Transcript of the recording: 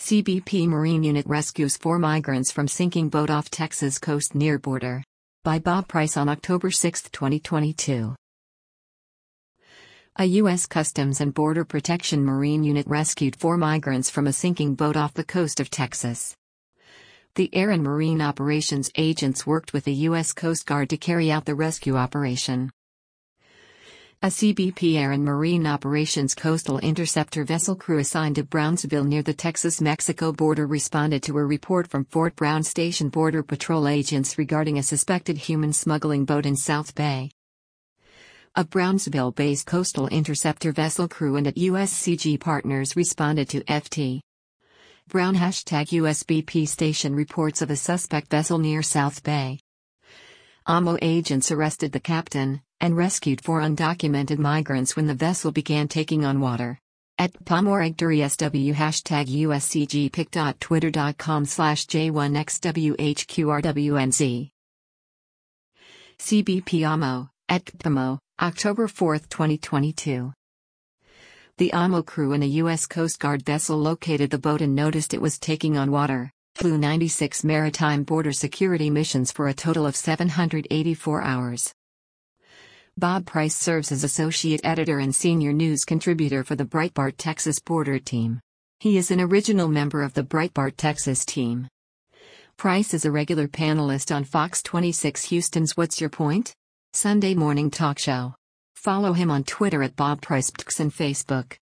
CBP Marine Unit rescues 4 migrants from sinking boat off Texas coast near border. By Bob Price on October 6, 2022. A U.S. Customs and Border Protection Marine unit rescued 4 migrants from a sinking boat off the coast of Texas. The Air and Marine Operations agents worked with the U.S. Coast Guard to carry out the rescue operation. A CBP Air and Marine Operations Coastal Interceptor vessel crew assigned to Brownsville near the Texas-Mexico border responded to a report from Fort Brown Station Border Patrol agents regarding a suspected human smuggling boat in South Bay. A Brownsville-based Coastal Interceptor vessel crew and at USCG Partners responded to FT Brown #USBP station reports of a suspect vessel near South Bay. AMO agents arrested the captain and rescued 4 undocumented migrants when the vessel began taking on water. At POMOREGDURISW #USCGPIC.twitter.com/J1XWHQRWNZ. CBP AMO, at POMO, October 4, 2022. The AMO crew in a U.S. Coast Guard vessel located the boat and noticed it was taking on water, flew 96 maritime border security missions for a total of 784 hours. Bob Price serves as associate editor and senior news contributor for the Breitbart Texas Border Team. He is an original member of the Breitbart Texas team. Price is a regular panelist on Fox 26 Houston's What's Your Point? Sunday morning talk show. Follow him on Twitter at Bob Price and Facebook.